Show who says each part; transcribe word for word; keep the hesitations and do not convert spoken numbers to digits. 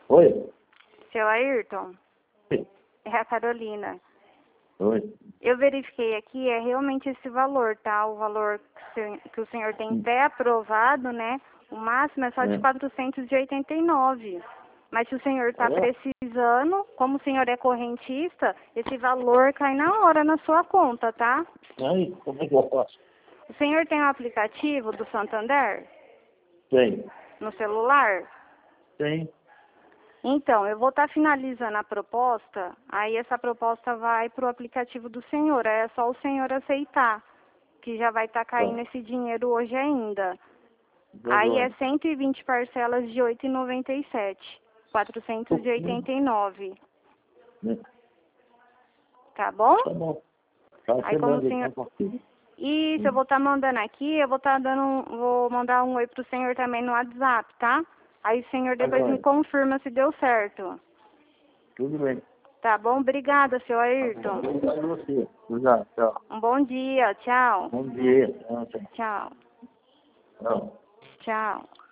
Speaker 1: Oi?
Speaker 2: Seu Ayrton,
Speaker 1: Oi.
Speaker 2: é a Carolina.
Speaker 1: Oi.
Speaker 2: Eu verifiquei aqui, é realmente esse valor, tá? O valor que o senhor, que o senhor tem pré-aprovado, né? O máximo é só de
Speaker 1: É.
Speaker 2: quatrocentos e oitenta e nove. Mas se o senhor está
Speaker 1: É?
Speaker 2: precisando, como o senhor é correntista, esse valor cai na hora na sua conta, tá?
Speaker 1: Aí, como é que eu faço?
Speaker 2: O senhor tem o aplicativo do Santander
Speaker 1: Tem.
Speaker 2: no celular?
Speaker 1: Tem.
Speaker 2: Então, eu vou estar finalizando a proposta, aí essa proposta vai para o aplicativo do senhor, é só o senhor aceitar, que já vai estar caindo
Speaker 1: Tá.
Speaker 2: esse dinheiro hoje ainda.
Speaker 1: Tá
Speaker 2: Aí é
Speaker 1: bom.
Speaker 2: cento e vinte parcelas de oito reais e noventa e sete centavos, quatrocentos e oitenta e nove,
Speaker 1: Né?
Speaker 2: tá bom?
Speaker 1: Tá bom. Tá,
Speaker 2: Aí
Speaker 1: você
Speaker 2: como o
Speaker 1: manda
Speaker 2: senhor...
Speaker 1: então pra aqui.
Speaker 2: Isso, eu
Speaker 1: Hum.
Speaker 2: vou estar mandando aqui, eu vou estar dando um... vou mandar um oi pro senhor também no WhatsApp, tá? Aí o senhor
Speaker 1: Tá
Speaker 2: depois me
Speaker 1: joia.
Speaker 2: confirma se deu certo.
Speaker 1: Tudo bem.
Speaker 2: Tá bom? Obrigada, seu
Speaker 1: Tá bom.
Speaker 2: Ayrton.
Speaker 1: Obrigado a você. Obrigado. Tchau.
Speaker 2: Um bom dia, tchau.
Speaker 1: Bom dia. Tchau, tchau.
Speaker 2: Tchau.
Speaker 1: Tchau.
Speaker 2: Tchau.